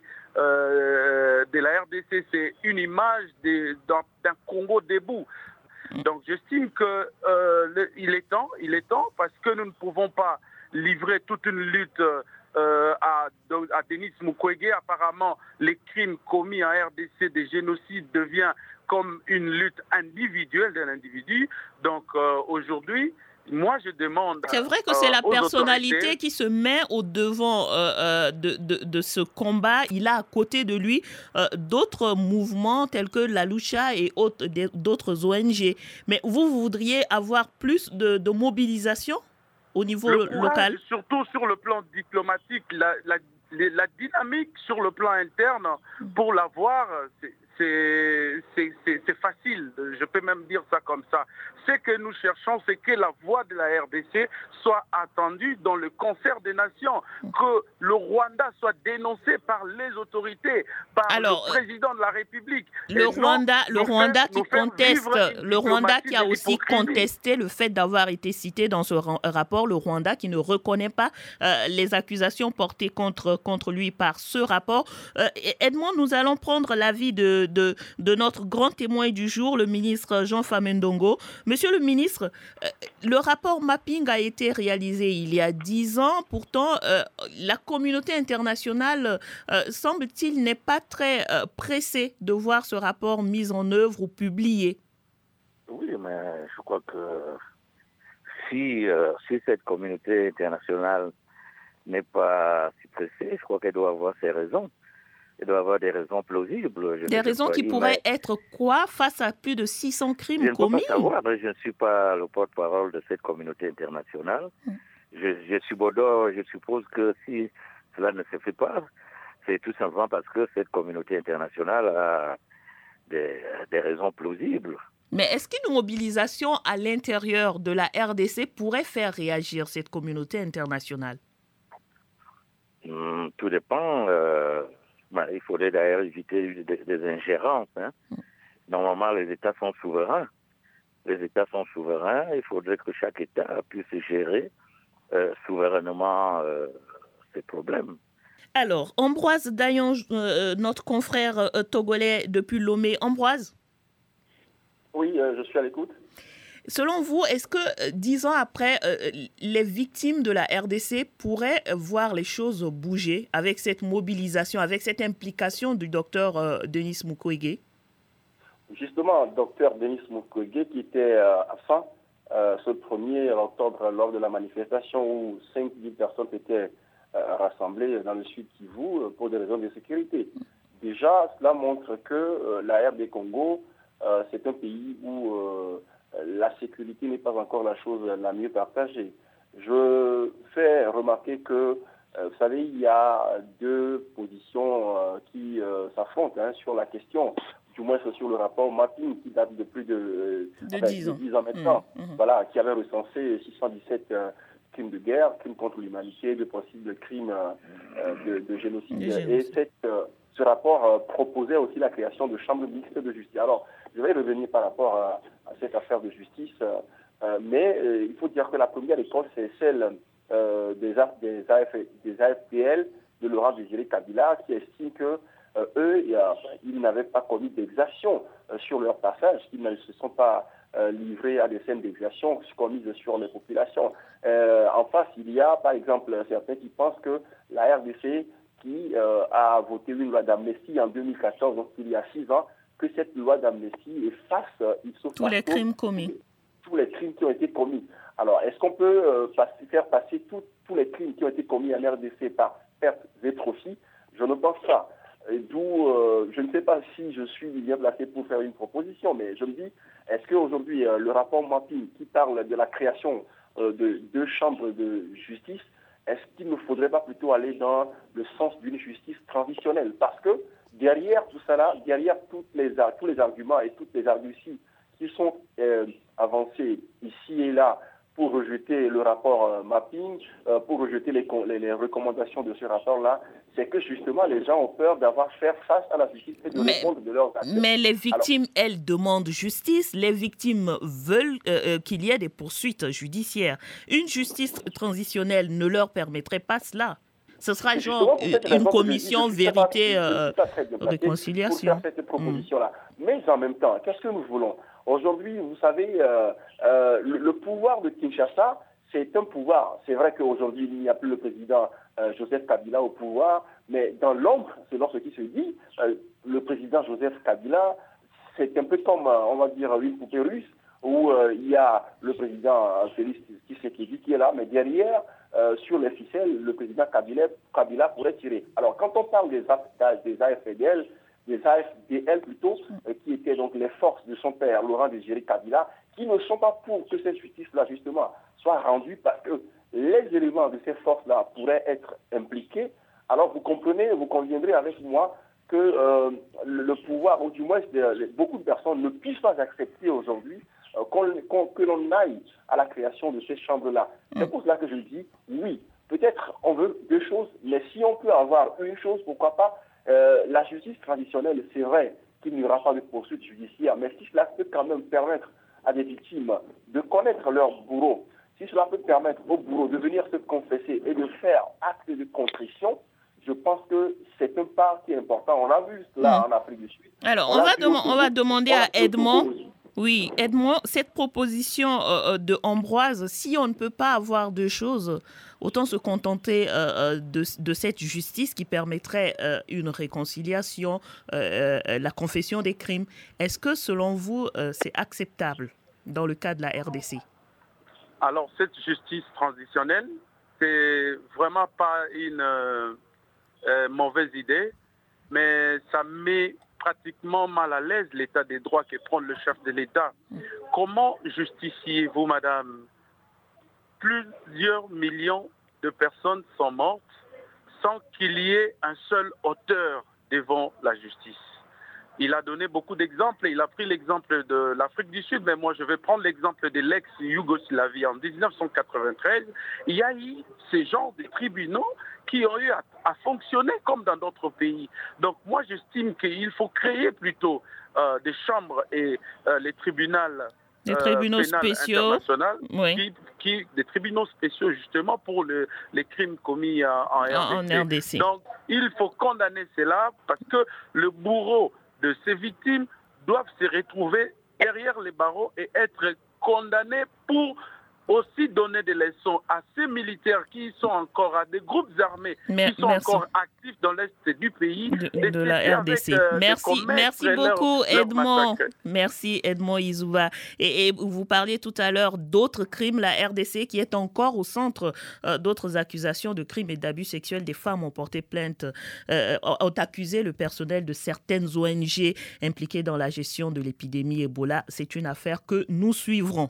de la RDC, c'est une image d'un Congo debout. Donc j'estime qu'il est temps parce que nous ne pouvons pas livrer toute une lutte à Denis Mukwege. Apparemment, les crimes commis en RDC, des génocides, devient comme une lutte individuelle d'un individu. Donc aujourd'hui, moi je demande...
C'est vrai que c'est la personnalité
autorités
qui se met au devant de ce combat. Il a à côté de lui d'autres mouvements tels que la Lucha et d'autres ONG. Mais vous voudriez avoir plus de mobilisation au niveau local?
Surtout sur le plan diplomatique, la dynamique sur le plan interne, pour l'avoir, c'est facile, je peux même dire ça comme ça. Ce que nous cherchons, c'est que la voix de la RDC soit entendue dans le concert des nations, que le Rwanda soit dénoncé par les autorités, par le président de la République.
Le Rwanda qui a aussi contesté le fait d'avoir été cité dans ce rapport, le Rwanda qui ne reconnaît pas les accusations portées contre lui par ce rapport. Edmond, nous allons prendre l'avis de notre grand témoin du jour, le ministre Jean Famendongo. Monsieur le ministre, le rapport Mapping a été réalisé il y a 10 ans. Pourtant, la communauté internationale, semble-t-il, n'est pas très pressée de voir ce rapport mis en œuvre ou publié.
Oui, mais je crois que si cette communauté internationale n'est pas si pressée, je crois qu'elle doit avoir ses raisons. Il doit y avoir des raisons plausibles.
Des raisons qui pourraient être quoi face à plus de 600 crimes commis?
Je ne peux pas savoir, je ne suis pas le porte-parole de cette communauté internationale. Je suppose que si cela ne se fait pas, c'est tout simplement parce que cette communauté internationale a des raisons plausibles.
Mais est-ce qu'une mobilisation à l'intérieur de la RDC pourrait faire réagir cette communauté internationale?
Tout dépend. Il faudrait d'ailleurs éviter des ingérences. Normalement, les États sont souverains. Il faudrait que chaque État puisse gérer souverainement ses problèmes.
Alors, Ambroise Dayan, notre confrère togolais depuis Lomé. Ambroise?
Oui, je suis à l'écoute.
Selon vous, est-ce que 10 ans après, les victimes de la RDC pourraient voir les choses bouger avec cette mobilisation, avec cette implication du docteur Denis Mukwege?
Justement, docteur Denis Mukwege qui était absent ce 1er octobre lors de la manifestation où 5-10 personnes étaient rassemblées dans le sud Kivu pour des raisons de sécurité. Déjà, cela montre que la RD Congo, c'est un pays où la sécurité n'est pas encore la chose la mieux partagée. Je fais remarquer que, vous savez, il y a deux positions qui s'affrontent sur la question, du moins sur le rapport mapping qui date de plus de 10 ans maintenant, voilà, qui avait recensé 617 crimes de guerre, crimes contre l'humanité, de possibles crimes de génocide. Et ce rapport proposait aussi la création de chambres mixtes de justice. Alors, je vais revenir par rapport à cette affaire de justice, mais il faut dire que la première école, c'est celle des AFPL de Laurent Désiré Kabila, qui estiment que ils n'avaient pas commis d'exaction sur leur passage, qu'ils ne se sont pas livrés à des scènes d'exaction commises sur les populations. En face, il y a, par exemple, certains qui pensent que la RDC, qui a voté une loi d'amnistie en 2014, donc il y a 6 ans, que cette loi d'amnistie efface
tous les crimes commis.
Tous les crimes qui ont été commis. Alors, est-ce qu'on peut faire passer tous les crimes qui ont été commis en RDC par perte et profit? Je ne pense pas. D'où, je ne sais pas si je suis bien placé pour faire une proposition, mais je me dis, est-ce qu'aujourd'hui, le rapport mapping qui parle de la création de 2 chambres de justice, est-ce qu'il ne faudrait pas plutôt aller dans le sens d'une justice transitionnelle? Parce que derrière tout ça là, derrière tous les arguments et toutes les arguties qui sont avancés ici et là pour rejeter le rapport mapping, pour rejeter les recommandations de ce rapport-là, c'est que justement les gens ont peur d'avoir faire face à la justice et de répondre de leurs actes.
Mais les victimes, elles demandent justice. Les victimes veulent qu'il y ait des poursuites judiciaires. Une justice transitionnelle ne leur permettrait pas cela. Ce sera genre une commission vérité, réconciliation.
Pour faire cette proposition-là. Mais en même temps, qu'est-ce que nous voulons? Aujourd'hui, vous savez, le pouvoir de Kinshasa, c'est un pouvoir. C'est vrai qu'aujourd'hui, il n'y a plus le président Joseph Kabila au pouvoir, mais dans l'ombre, selon ce qui se dit, le président Joseph Kabila, c'est un peu comme, on va dire, une poupée russe, où il y a le président Félix Tshisekedi qui est là, mais derrière, sur les ficelles, le président Kabila pourrait tirer. Alors, quand on parle des AFDL, plutôt, qui étaient donc les forces de son père, Laurent Désiré Kabila, qui ne sont pas pour que cette justice-là, justement, soit rendue parce que les éléments de ces forces-là pourraient être impliqués, alors vous conviendrez avec moi que le pouvoir, ou du moins beaucoup de personnes ne puissent pas accepter aujourd'hui que l'on aille à la création de ces chambres-là. C'est pour cela que je dis, oui, peut-être on veut 2 choses, mais si on peut avoir une chose, pourquoi pas, la justice traditionnelle, c'est vrai qu'il n'y aura pas de poursuite judiciaire, mais si cela peut quand même permettre à des victimes de connaître leur bourreau, si cela peut permettre aux bourreaux de venir se confesser et de faire acte de contrition, je pense que c'est un pas qui est important. On a vu cela en Afrique du Sud.
Alors, on va demander à Edmond. Oui, Edmond, cette proposition de Ambroise, si on ne peut pas avoir 2 choses, autant se contenter de cette justice qui permettrait une réconciliation, la confession des crimes. Est-ce que, selon vous, c'est acceptable dans le cas de la RDC?
Alors, cette justice transitionnelle, c'est vraiment pas une mauvaise idée, mais ça met pratiquement mal à l'aise l'état des droits que prend le chef de l'État. Comment justifiez-vous, madame? Plusieurs millions de personnes sont mortes sans qu'il y ait un seul auteur devant la justice. Il a donné beaucoup d'exemples. Il a pris l'exemple de l'Afrique du Sud, mais moi je vais prendre l'exemple de l'ex-Yougoslavie. En 1993, il y a eu ces genres de tribunaux qui ont eu à fonctionner comme dans d'autres pays. Donc moi j'estime qu'il faut créer plutôt des chambres et les tribunaux.
Des tribunaux spéciaux,
oui. Des tribunaux spéciaux justement pour les crimes commis en RDC. Donc il faut condamner cela parce que le bourreau de ces victimes doivent se retrouver derrière les barreaux et être condamnés pour aussi donner des leçons à ces militaires qui sont encore, à des groupes armés qui sont encore actifs dans l'est du pays.
De la RDC. Merci beaucoup, Edmond. Merci, Edmond Izouba. Et vous parliez tout à l'heure d'autres crimes, la RDC qui est encore au centre d'autres accusations de crimes et d'abus sexuels. Des femmes ont porté plainte, ont accusé le personnel de certaines ONG impliquées dans la gestion de l'épidémie Ebola. C'est une affaire que nous suivrons.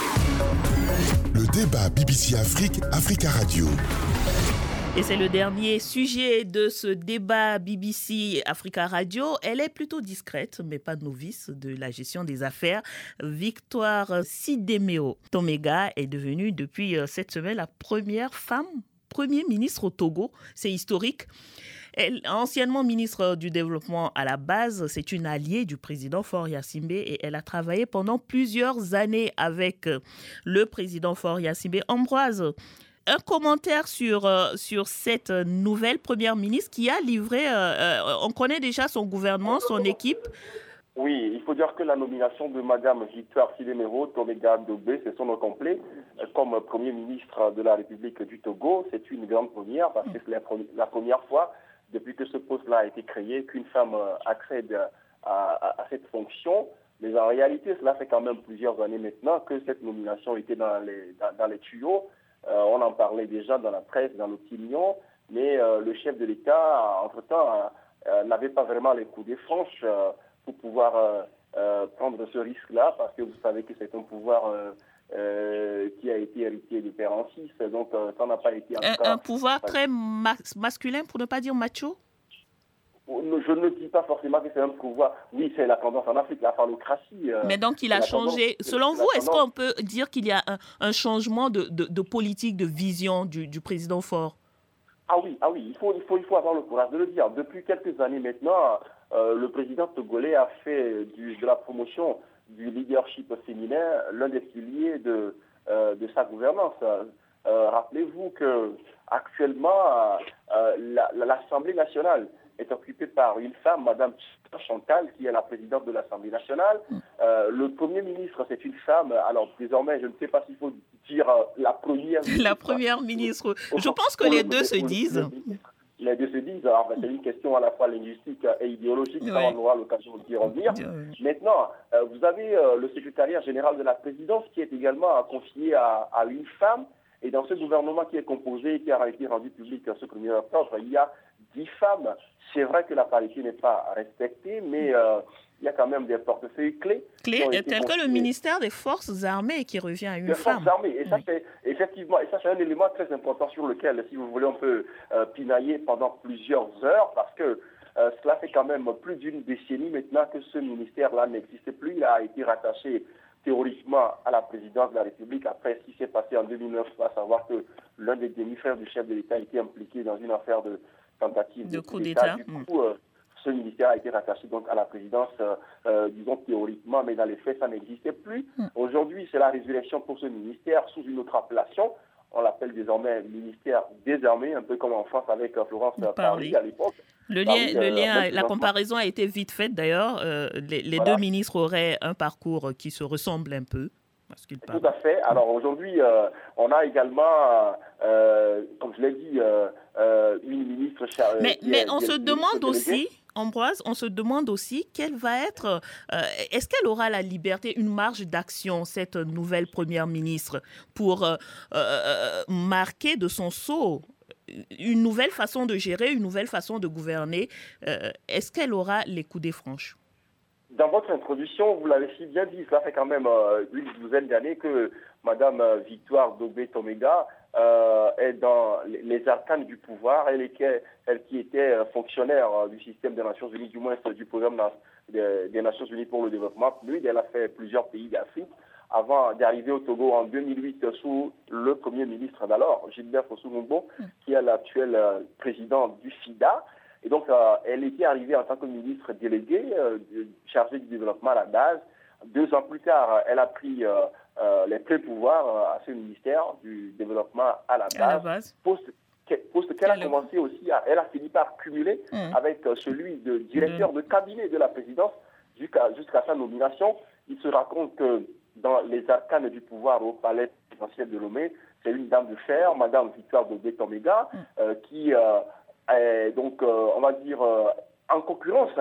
Le débat BBC Afrique, Africa Radio.
Et c'est le dernier sujet de ce débat BBC Africa Radio. Elle est plutôt discrète, mais pas novice de la gestion des affaires. Victoire Sidemeo Tomega est devenue depuis cette semaine la première femme Premier ministre au Togo. C'est historique. Elle, anciennement ministre du Développement à la base, c'est une alliée du président Faure Gnassingbé et elle a travaillé pendant plusieurs années avec le président Faure Gnassingbé. Ambroise, un commentaire sur cette nouvelle première ministre qui a livré, on connaît déjà son gouvernement, son équipe.
Oui, il faut dire que la nomination de Madame Victoire Sidemeo Tomega Dobé, c'est son nom complet, comme Premier ministre de la République du Togo, c'est une grande première parce que c'est la première fois depuis que ce poste-là a été créé, qu'une femme accède à cette fonction. Mais en réalité, cela fait quand même plusieurs années maintenant que cette nomination était dans les tuyaux. On en parlait déjà dans la presse, dans l'opinion, mais le chef de l'État, entre-temps, n'avait pas vraiment les coups des franches pour pouvoir prendre ce risque-là, parce que vous savez que c'est un pouvoir qui a été hérité de père en fils, donc ça n'a pas été...
Un pouvoir très masculin, pour ne pas dire macho?
Je ne dis pas forcément que c'est un pouvoir... Oui, c'est la tendance en Afrique, la phallocratie.
Mais donc il a changé. Selon vous, est-ce qu'on peut dire qu'il y a un changement de politique, de vision du président Faure?
Ah oui, il faut avoir le courage de le dire. Depuis quelques années maintenant, le président togolais a fait de la promotion du leadership féminin l'un des piliers de sa gouvernance. Rappelez-vous que actuellement l'Assemblée nationale est occupée par une femme, Madame Chantal, qui est la présidente de l'Assemblée nationale. Le Premier ministre, c'est une femme. Alors désormais, je ne sais pas s'il faut dire la première ministre.
La première ministre. Je pense que les deux se disent.
Les deux se disent. Alors, c'est une question à la fois linguistique et idéologique. Ça, on aura l'occasion d'y revenir. Maintenant, vous avez le secrétariat général de la présidence qui est également confié à une femme. Et dans ce gouvernement qui est composé, qui a été rendu public ce 1er octobre, il y a 10 femmes. C'est vrai que la parité n'est pas respectée, mais il y a quand même des portefeuilles clés.
Tels que le ministère des Forces armées qui revient à une femme.
Forces armées. Et ça, c'est effectivement, et ça, c'est un élément très important sur lequel, si vous voulez, on peut pinailler pendant plusieurs heures, parce que cela fait quand même plus d'une décennie maintenant que ce ministère-là n'existe plus. Il a été rattaché théoriquement à la présidence de la République après ce qui s'est passé en 2009, à savoir que l'un des demi-frères du chef de l'État était impliqué dans une affaire de tentative de coup d'État. Du coup, ce ministère a été rattaché donc à la présidence, disons théoriquement, mais dans les faits, ça n'existait plus. Aujourd'hui, c'est la résurrection pour ce ministère sous une autre appellation. On l'appelle désormais ministère des armées, un peu comme en France avec Florence Parly à l'époque.
La comparaison a été vite faite d'ailleurs. Les deux ministres auraient un parcours qui se ressemble un peu.
Tout à fait. Alors aujourd'hui, on a également, comme je l'ai dit, une ministre...
Mais on se demande aussi, Ambroise, quelle va être... est-ce qu'elle aura la liberté, une marge d'action, cette nouvelle première ministre, pour marquer de son sceau une nouvelle façon de gérer, une nouvelle façon de gouverner. Est-ce qu'elle aura les coudées franches?
Dans votre introduction, vous l'avez si bien dit, cela fait quand même une douzaine d'années que Mme Victoire Dogbe-Tomega est dans les arcanes du pouvoir. Elle qui était fonctionnaire du système des Nations Unies, du moins du programme des Nations Unies pour le développement. Puis, elle a fait plusieurs pays d'Afrique avant d'arriver au Togo en 2008 sous le premier ministre d'alors, Gilbert Fossou-Ngombo, qui est l'actuel président du FIDA. Et donc, elle était arrivée en tant que ministre déléguée, chargée du développement à la base. 2 ans plus tard, elle a pris les pleins pouvoirs à ce ministère du développement à la base. Poste qu'elle a commencé aussi, elle a fini par cumuler avec celui de directeur de cabinet de la présidence jusqu'à sa nomination. Il se raconte que dans les arcanes du pouvoir au palais présidentiel de Lomé, c'est une dame de fer, Mme Victoire Dogbe-Tomega, qui est donc, on va dire, en concurrence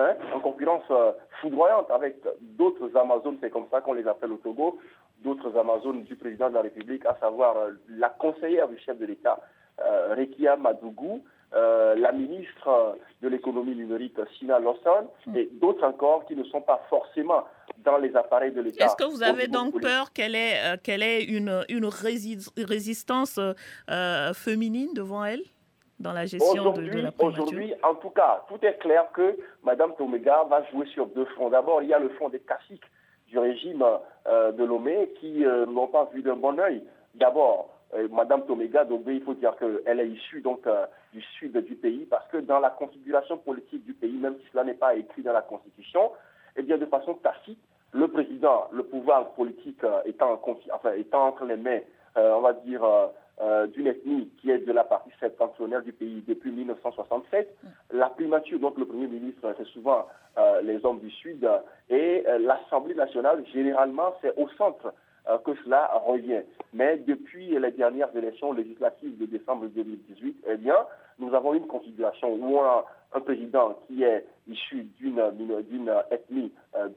foudroyante avec d'autres Amazones, c'est comme ça qu'on les appelle au Togo, d'autres Amazones du président de la République, à savoir la conseillère du chef de l'État, Rekia Madougou, la ministre de l'économie numérique, Sina Lawson, et d'autres encore qui ne sont pas forcément dans les appareils de l'État.
Est-ce que vous avez donc peur qu'elle ait une résistance féminine devant elle dans la gestion de la primature?
Aujourd'hui, en tout cas, tout est clair que Mme Tomega va jouer sur 2 fronts. D'abord, il y a le front des caciques du régime de Lomé qui n'ont pas vu d'un bon œil. D'abord, Mme Tomega Dogbe, il faut dire qu'elle est issue donc, du sud du pays, parce que dans la configuration politique du pays, même si cela n'est pas écrit dans la Constitution, eh bien, de façon tacite, le président, le pouvoir politique étant entre les mains, on va dire, d'une ethnie qui est de la partie septentrionale du pays depuis 1967. La primature, donc le Premier ministre, c'est souvent les hommes du Sud. Et l'Assemblée nationale, généralement, c'est au centre que cela revient. Mais depuis les dernières élections législatives de décembre 2018, eh bien, nous avons une configuration où on a un président qui est issu d'une ethnie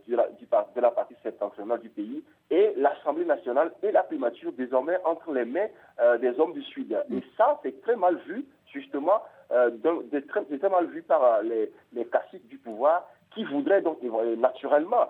de la partie septentrionale du pays, et l'Assemblée nationale et la primature désormais entre les mains des hommes du Sud. Et ça, c'est très mal vu, justement, c'est très mal vu par les caciques du pouvoir qui voudraient donc naturellement...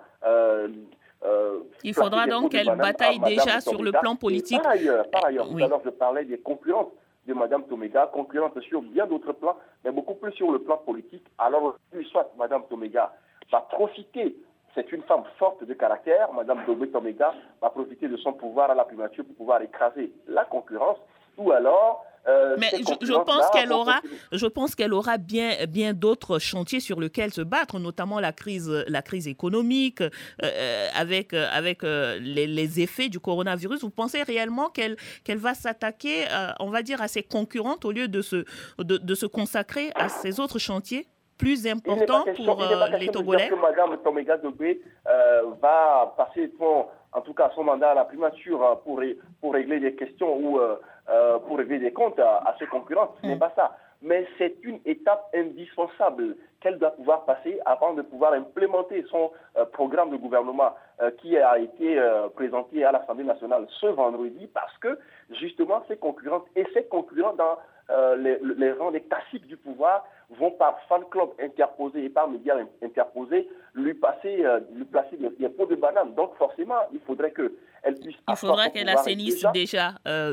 il faudra donc qu'elle bataille déjà sur le plan politique.
Par ailleurs, tout à l'heure, je parlais des concurrences de Mme Tomega, concurrente sur bien d'autres plans, mais beaucoup plus sur le plan politique. Alors, soit Mme Tomega va profiter, c'est une femme forte de caractère, Mme Dogbe-Tomega va profiter de son pouvoir à la primature pour pouvoir écraser la concurrence, ou alors...
Mais je pense qu'elle aura bien d'autres chantiers sur lesquels se battre, notamment la crise économique, avec les effets du coronavirus. Vous pensez réellement qu'elle va s'attaquer, on va dire, à ses concurrentes au lieu de se consacrer à ces autres chantiers plus importants pour les Togolais?
Que Mme Tomega Dogbe va passer en tout cas son mandat à la primature pour régler des questions ou pour régler des comptes à ses concurrents. Ce n'est pas ça. Mais c'est une étape indispensable qu'elle doit pouvoir passer avant de pouvoir implémenter son programme de gouvernement qui a été présenté à l'Assemblée nationale ce vendredi, parce que justement ses concurrentes dans les rangs des classiques du pouvoir vont par fan club interposé et par médias interposés lui placer des pots de banane. Donc forcément, il faudrait qu'elle puisse...
Il faudra qu'elle assainisse déjà.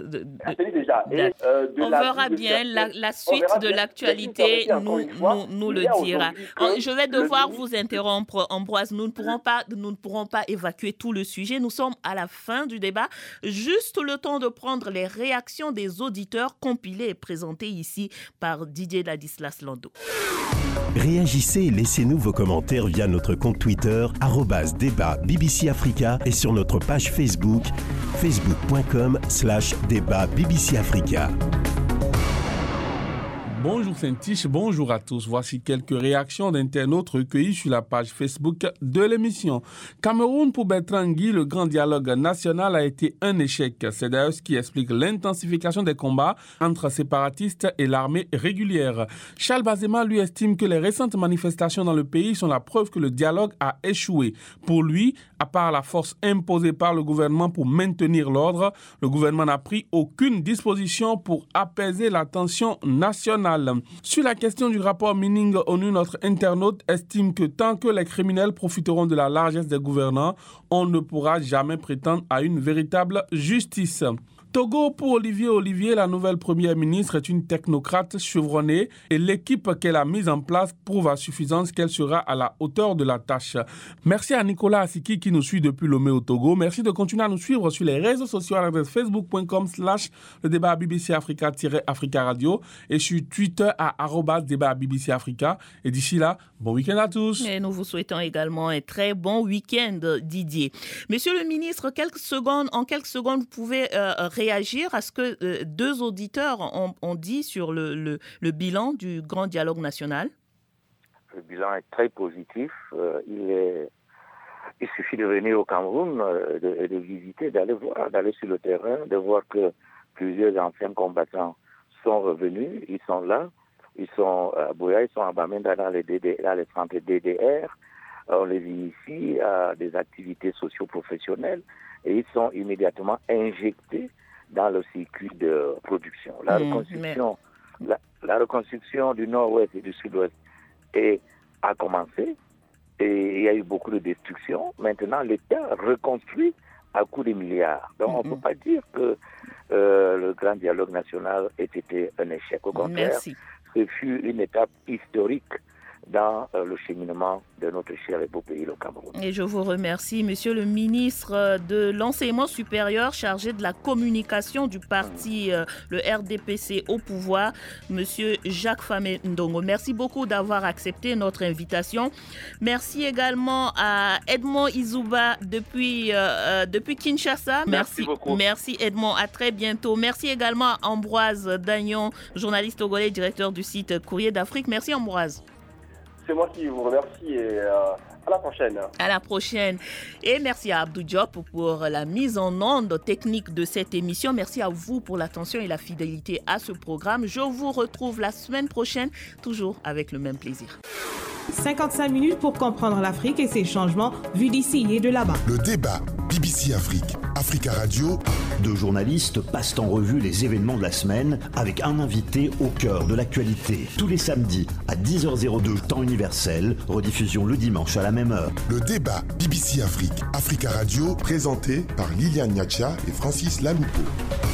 On verra bien la suite de l'actualité, nous le dira. Je vais devoir vous interrompre, Ambroise. Nous ne pourrons pas évacuer tout le sujet. Nous sommes à la fin du débat. Juste le temps de prendre les réactions des auditeurs compilées et présentées ici par Didier Ladislas Lando.
Réagissez et laissez-nous vos commentaires via notre compte Twitter @débat BBC Africa et sur notre page Facebook facebook.com/débat BBC Africa.
Bonjour Saint-Tiche, bonjour à tous. Voici quelques réactions d'internautes recueillies sur la page Facebook de l'émission. Cameroun pour Bertrand Guy, le grand dialogue national a été un échec. C'est d'ailleurs ce qui explique l'intensification des combats entre séparatistes et l'armée régulière. Charles Bazema lui estime que les récentes manifestations dans le pays sont la preuve que le dialogue a échoué. Pour lui, à part la force imposée par le gouvernement pour maintenir l'ordre, le gouvernement n'a pris aucune disposition pour apaiser la tension nationale. Sur la question du rapport Mining-ONU, notre internaute estime que tant que les criminels profiteront de la largesse des gouvernants, on ne pourra jamais prétendre à une véritable justice. Togo pour Olivier, la nouvelle première ministre est une technocrate chevronnée et l'équipe qu'elle a mise en place prouve à suffisance qu'elle sera à la hauteur de la tâche. Merci à Nicolas Assiki qui nous suit depuis Lomé au Togo. Merci de continuer à nous suivre sur les réseaux sociaux à l'adresse facebook.com/le débat BBC Africa-Africa Radio et sur Twitter à @débat BBC Africa. Et d'ici là, bon week-end à tous.
Et nous vous souhaitons également un très bon week-end, Didier. Monsieur le ministre, en quelques secondes, vous pouvez réagir à ce que deux auditeurs ont dit sur le bilan du grand dialogue national.
Le bilan est très positif. Il suffit de venir au Cameroun, de visiter, d'aller sur le terrain, de voir que plusieurs anciens combattants sont revenus, ils sont là, ils sont à Boya, ils sont à Bamenda dans les centres DDR. On les vit ici à des activités socio-professionnelles et ils sont immédiatement injectés dans le circuit de production. La reconstruction du nord-ouest et du sud-ouest a commencé et il y a eu beaucoup de destruction. Maintenant, l'État reconstruit à coups de milliards. Donc, on ne peut pas dire que le grand dialogue national ait été un échec. Au contraire, ce fut une étape historique dans le cheminement de notre cher et beau pays, le Cameroun.
Et je vous remercie, monsieur le ministre de l'Enseignement supérieur chargé de la communication du parti, le RDPC au pouvoir, monsieur Jacques Famé Ndongo. Merci beaucoup d'avoir accepté notre invitation. Merci également à Edmond Izouba depuis Kinshasa.
Merci beaucoup.
Merci Edmond, à très bientôt. Merci également à Ambroise Dagnon, journaliste togolais, directeur du site Courrier d'Afrique. Merci Ambroise.
C'est moi qui vous remercie et à la prochaine.
À la prochaine. Et merci à Abdou Diop pour la mise en onde technique de cette émission. Merci à vous pour l'attention et la fidélité à ce programme. Je vous retrouve la semaine prochaine, toujours avec le même plaisir.
55 minutes pour comprendre l'Afrique et ses changements vus d'ici et de là-bas.
Le débat BBC Afrique, Africa Radio.
Deux journalistes passent en revue les événements de la semaine avec un invité au cœur de l'actualité. Tous les samedis à 10h02 temps universel, rediffusion le dimanche à la même heure.
Le débat BBC Afrique, Africa Radio, présenté par Liliane Niacha et Francis Laloupo.